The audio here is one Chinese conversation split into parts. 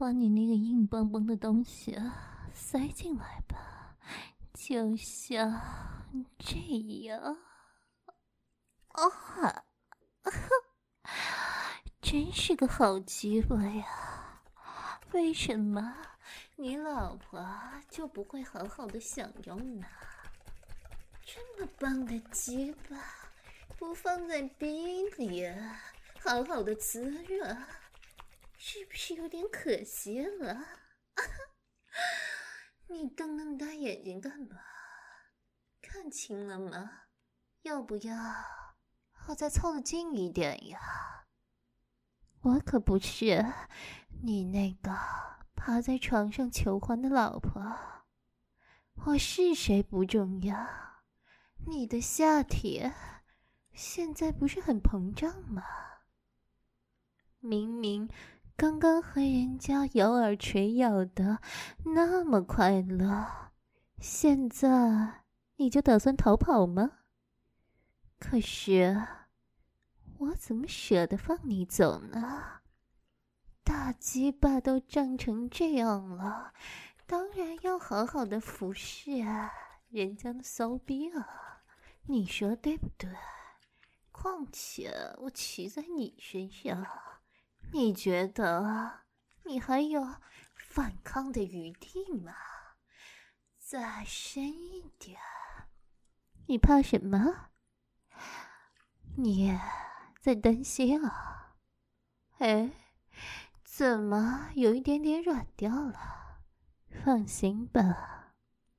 把你那个硬邦邦的东西塞进来吧，就像这样。啊，真是个好鸡巴呀！为什么你老婆就不会好好的享用呢？这么棒的鸡巴，不放在逼里，好好的滋润，是不是有点可惜了？你瞪那么大眼睛干嘛？看清了吗？要不要我再凑得近一点呀？我可不是你那个趴在床上求欢的老婆，我是谁不重要，你的下体现在不是很膨胀吗？明明刚刚和人家咬耳垂咬的那么快乐，现在你就打算逃跑吗？可是我怎么舍得放你走呢？大鸡巴都胀成这样了，当然要好好的服侍人家的骚逼啊，你说对不对？况且我骑在你身上，你觉得你还有反抗的余地吗？再深一点，你怕什么？你在担心啊？哎，怎么有一点点软掉了？放心吧，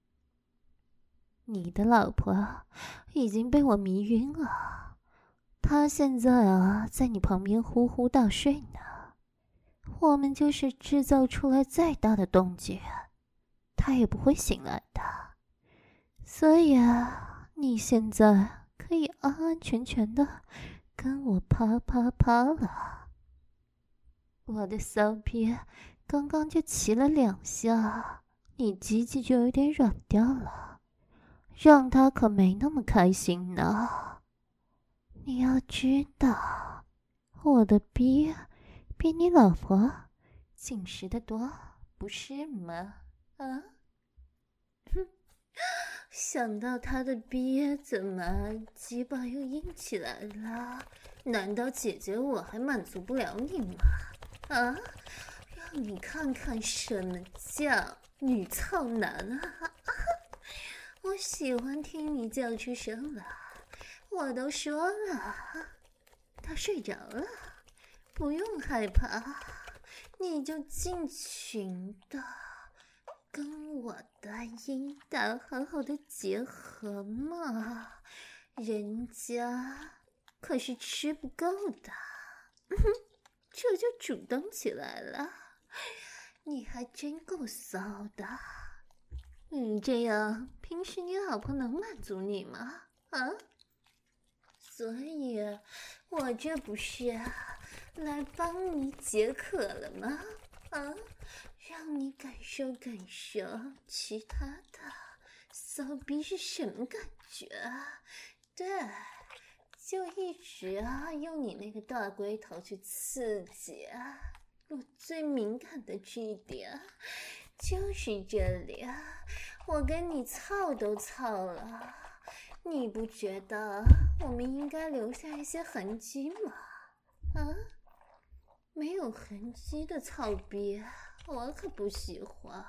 你的老婆已经被我迷晕了，她现在在你旁边呼呼大睡呢。我们就是制造出来再大的动静，她也不会醒来的。所以你现在可以安安全全的跟我啪啪啪了。我的骚逼刚刚就骑了2下，你鸡鸡就有点软掉了，让他可没那么开心呢。你要知道，我的逼比你老婆紧实得多，不是吗？啊？哼！想到他的逼怎么鸡巴又硬起来了？难道姐姐我还满足不了你吗？啊！让你看看什么叫女操男啊！我喜欢听你叫出声来。我都说了，他睡着了，不用害怕，你就尽情的跟我的阴道好好的结合嘛，人家可是吃不够的。这就主动起来了，你还真够骚的。你这样平时你老婆能满足你吗？啊？所以我这不是来帮你解渴了吗？啊，让你感受感受其他的骚逼是什么感觉。对，就一直用你那个大龟头去刺激我最敏感的据点，就是这里我跟你操都操了，你不觉得我们应该留下一些痕迹吗？啊，没有痕迹的操逼我可不喜欢。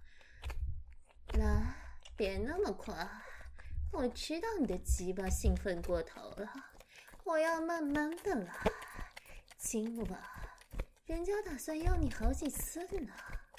来，别那么快，我知道你的鸡巴兴奋过头了，我要慢慢的来。今晚人家打算要你好几次呢。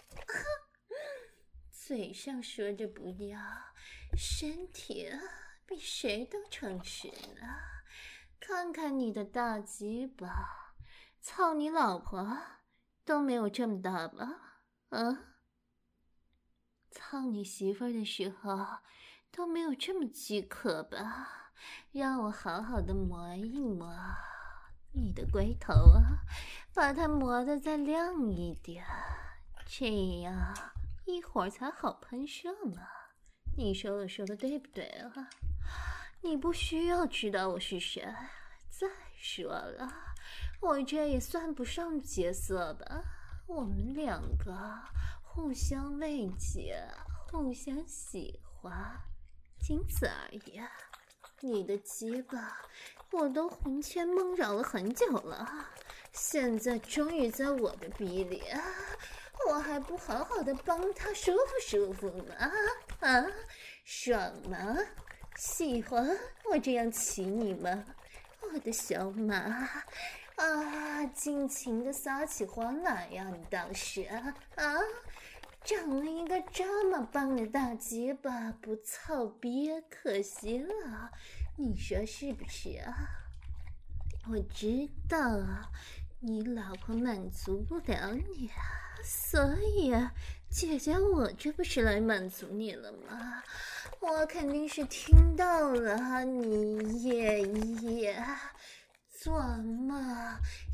嘴上说着不要，身体比谁都诚实呢。看看你的大鸡巴，操你老婆都没有这么大吧？啊？操你媳妇儿的时候都没有这么饥渴吧？让我好好的磨一磨你的龟头把它磨得再亮一点，这样一会儿才好喷射嘛。你说我说的对不对啊？你不需要知道我是谁。再说了，我这也算不上劫色吧？ 我们两个互相慰藉，互相喜欢，仅此而已。你的鸡巴我都魂牵梦绕了很久了，现在终于在我的逼里，我还不好好的帮他舒服舒服吗？啊，爽吗？喜欢我这样骑你吗？我的小马啊，尽情的撒起欢来呀！你倒是啊，长了一个这么棒的大鸡巴，不操逼可惜了，你说是不是啊？我知道啊，你老婆满足不了你啊，所以啊，姐姐我这不是来满足你了吗？我肯定是听到了你也做梦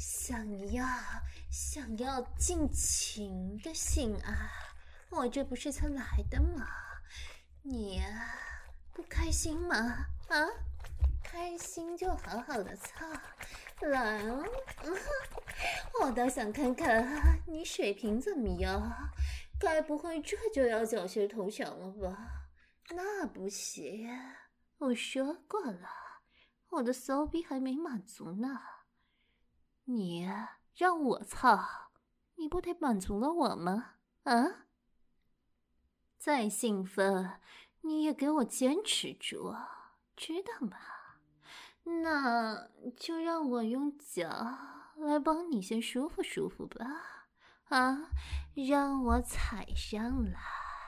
想要尽情的性爱，我这不是才来的吗？你不开心吗？啊，开心就好好的操，来哦，我倒想看看你水平怎么样，该不会这就要缴械投降了吧？那不行，我说过了，我的骚逼还没满足呢。你让我操，你不得满足了我吗？啊？再兴奋，你也给我坚持住，知道吗？那就让我用脚来帮你先舒服舒服吧。啊，让我踩上来。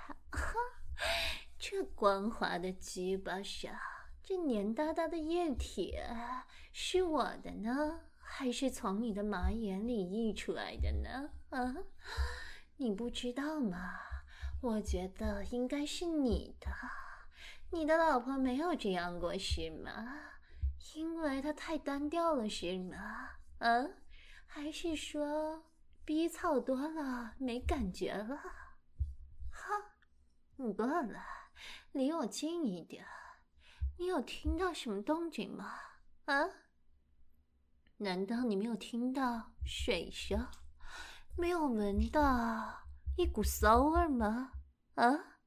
这光滑的鸡巴上，这黏哒哒的液体是我的呢，还是从你的马眼里溢出来的呢？啊，你不知道吗？我觉得应该是你的。你的老婆没有这样过是吗？因为她太单调了是吗？还是说逼操多了没感觉了？哈，你过来，离我近一点。你有听到什么动静吗？啊？难道你没有听到水声？没有闻到一股骚味吗？啊？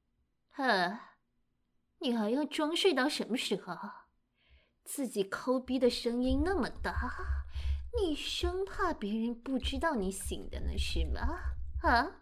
你还要装睡到什么时候？自己抠逼的声音那么大，你生怕别人不知道你醒的呢是吗？啊？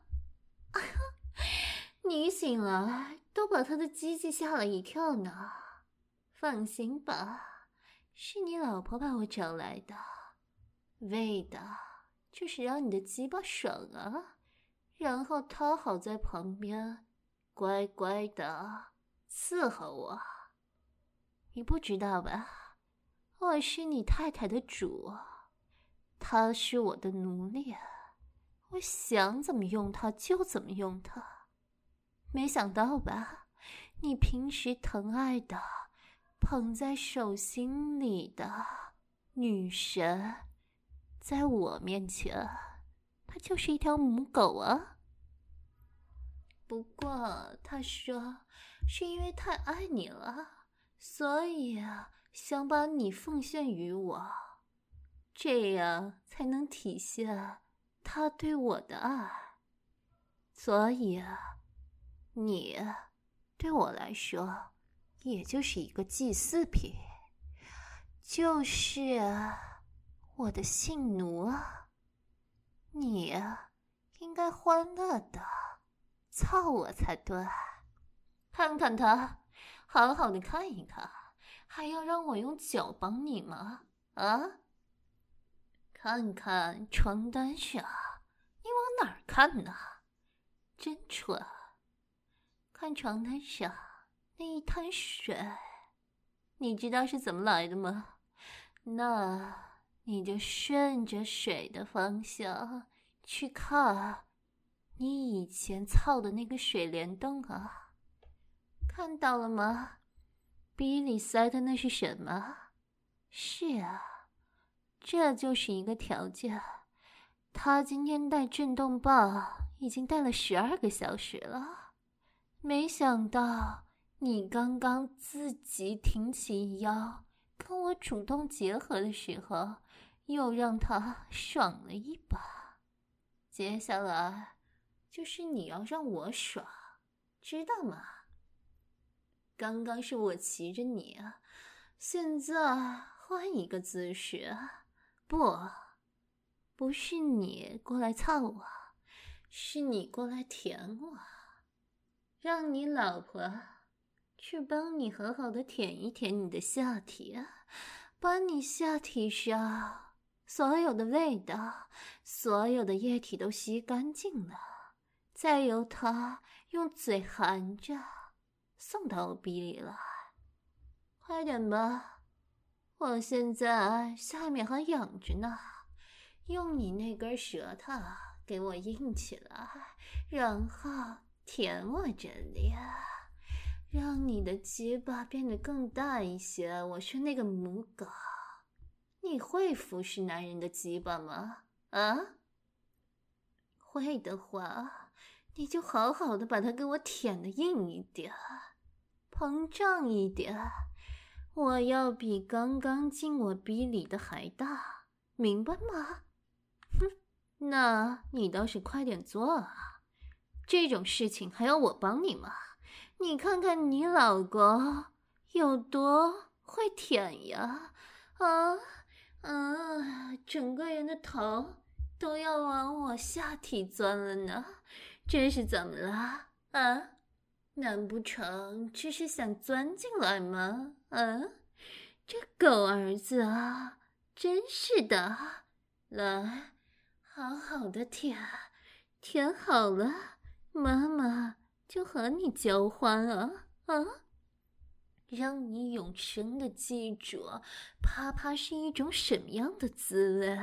你醒了都把他的鸡鸡吓了一跳呢。放心吧，是你老婆把我找来的，为的就是让你的鸡巴爽啊，然后他好在旁边乖乖的伺候我。你不知道吧？我是你太太的主，她是我的奴隶，我想怎么用她就怎么用她。没想到吧？你平时疼爱的、捧在手心里的女神，在我面前，她就是一条母狗啊。不过她说，是因为太爱你了，所以想把你奉献于我，这样才能体现她对我的爱。所以你对我来说也就是一个祭祀品，就是我的性奴啊。你应该欢乐的操我才对。看看他，好好的看一看，还要让我用脚帮你吗？啊？看看床单上，你往哪儿看呢？真蠢。看床单上那一滩水，你知道是怎么来的吗？那你就顺着水的方向去看你以前操的那个水帘洞啊，看到了吗？逼里塞的那是什么？是啊，这就是一个条件。他今天带震动棒已经带了12个小时了。没想到你刚刚自己挺起腰跟我主动结合的时候，又让他爽了一把。 接下来就是你要让我爽，知道吗？刚刚是我骑着你，现在换一个姿势。不是你过来操我，是你过来舔我，让你老婆去帮你好好的舔一舔你的下体，把你下体上所有的味道、所有的液体都吸干净了，再由他用嘴含着送到我逼里来。快点吧，我现在下面还痒着呢，用你那根舌头给我硬起来，然后舔我这里，让你的鸡巴变得更大一些。我是那个母狗，你会服侍男人的鸡巴吗？啊？会的话，你就好好的把它给我舔得硬一点，膨胀一点。我要比刚刚进我逼里的还大，明白吗？哼，那你倒是快点做啊！这种事情还要我帮你吗？你看看你老公有多会舔呀！整个人的头都要往我下体钻了呢，这是怎么了啊？难不成这是想钻进来吗？这狗儿子啊，真是的！来，好好的舔，舔好了，妈妈就和你交欢啊！让你永生的记住，啪啪是一种什么样的滋味。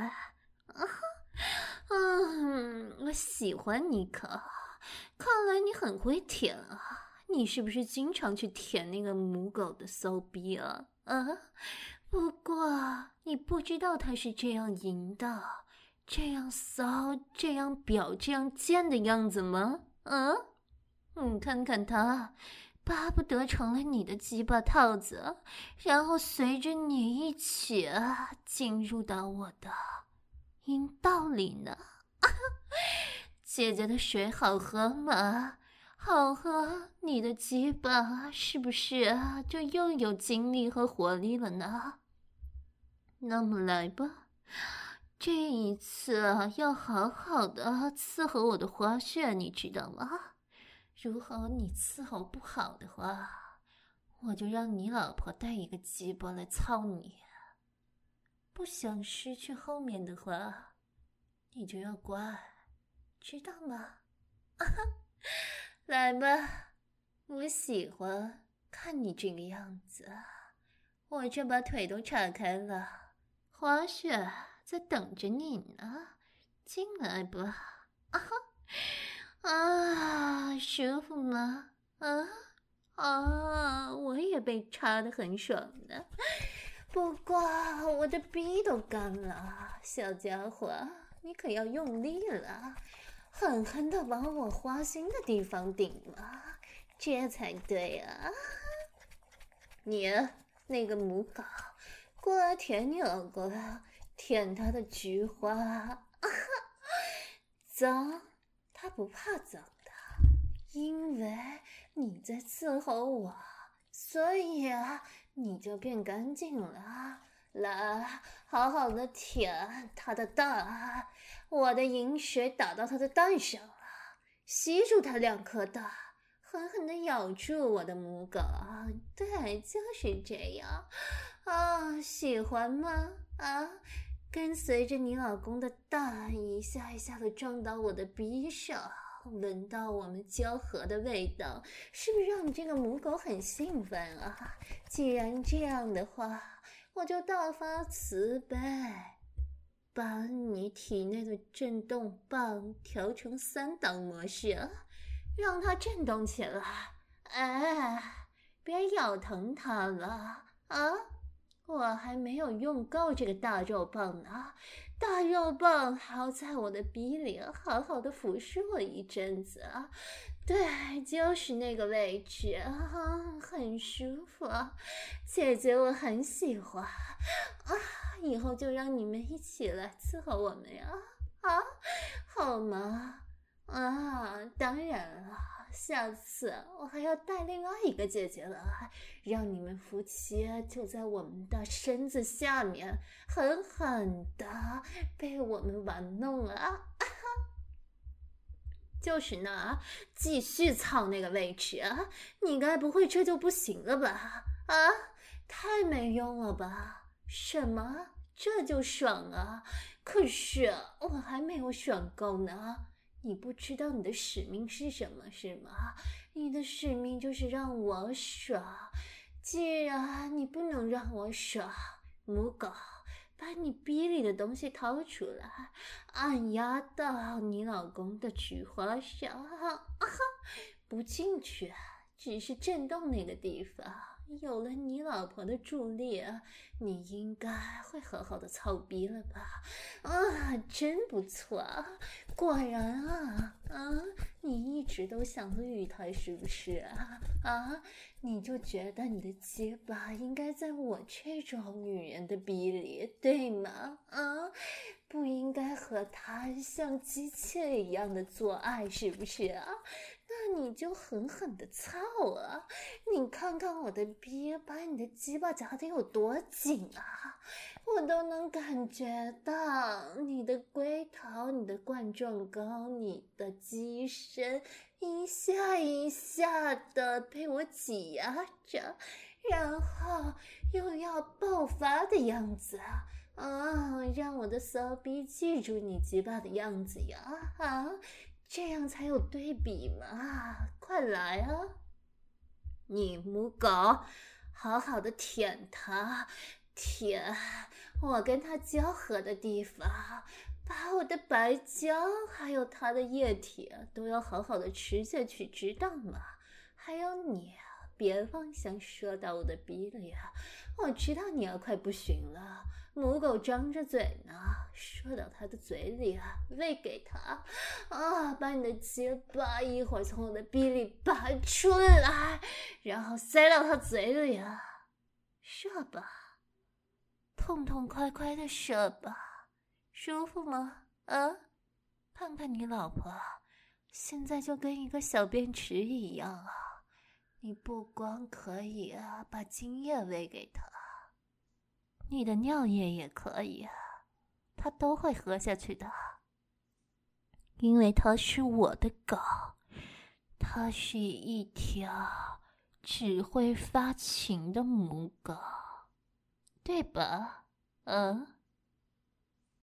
我喜欢你可，看来你很会舔啊！你是不是经常去舔那个母狗的骚逼啊？不过你不知道它是这样淫的，这样骚，这样婊，这样贱的样子吗？你看看它，巴不得成了你的鸡巴套子，然后随着你一起进入到我的阴道里呢。姐姐的水好喝吗？好喝，你的鸡巴是不是就又有精力和活力了呢？那么来吧，这一次要好好的伺候我的花穴，你知道吗？如果你伺候不好的话，我就让你老婆带一个鸡巴来操你。不想失去后面的话，你就要乖，知道吗？来吧，我喜欢看你这个样子。我这把腿都岔开了，花穴在等着你呢，进来吧。舒服吗？我也被插得很爽的，不过我的逼都干了，小家伙，你可要用力了，狠狠地往我花心的地方顶嘛，这才对啊！你那个母狗，过来舔你老公，舔他的菊花，脏，他不怕脏的，因为你在伺候我，所以你就变干净了。来，好好的舔他的蛋，我的饮水打到他的蛋上了，吸住他2颗蛋，狠狠地咬住我的母狗。对，就是这样。喜欢吗？跟随着你老公的蛋一下一下的撞到我的逼上，闻到我们交合的味道，是不是让你这个母狗很兴奋啊？既然这样的话，我就大发慈悲，把你体内的震动棒调成3档模式，让它震动起来。别咬疼它了我还没有用够这个大肉棒呢，大肉棒还要在我的逼里好好的服侍我一阵子。对，就是那个位置很舒服，姐姐我很喜欢以后就让你们一起来伺候我们呀。 啊，好吗？啊，当然了，下次我还要带另外一个姐姐来，让你们夫妻就在我们的身子下面狠狠的被我们玩弄啊！就是呢，继续操那个位置啊！你该不会这就不行了吧？啊，太没用了吧？什么？这就爽啊？可是我还没有爽够呢。你不知道你的使命是什么是吗？你的使命就是让我爽。既然你不能让我爽，母狗，把你逼里的东西掏出来，按压到你老公的菊花上，不进去，只是震动那个地方。有了你老婆的助力，你应该会好好的操逼了吧？啊，真不错，果然啊，你一直都想绿台是不是啊？你就觉得你的结巴应该在我这种女人的逼里，对吗？不应该和他像机器一样的做爱，是不是啊？那你就狠狠的操啊！你看看我的逼，把你的鸡巴夹得有多紧啊！我都能感觉到你的龟头、你的冠状沟、你的鸡身一下一下的被我挤压着，然后又要爆发的样子让我的骚逼记住你鸡巴的样子呀！这样才有对比嘛！快来啊！你母狗，好好的舔它，舔我跟它交合的地方，把我的白胶还有它的液体都要好好的吃下去，知道吗？还有你，别妄想射到我的逼里啊！我知道你要快不行了，母狗张着嘴呢，射到它的嘴里喂给它把你的结巴一会儿从我的逼里拔出来，然后塞到它嘴里射吧，痛痛快快的射吧，舒服吗？看看你老婆，现在就跟一个小便池一样你不光可以把精液喂给他，你的尿液也可以他都会喝下去的，因为他是我的狗，它是一条只会发情的母狗，对吧？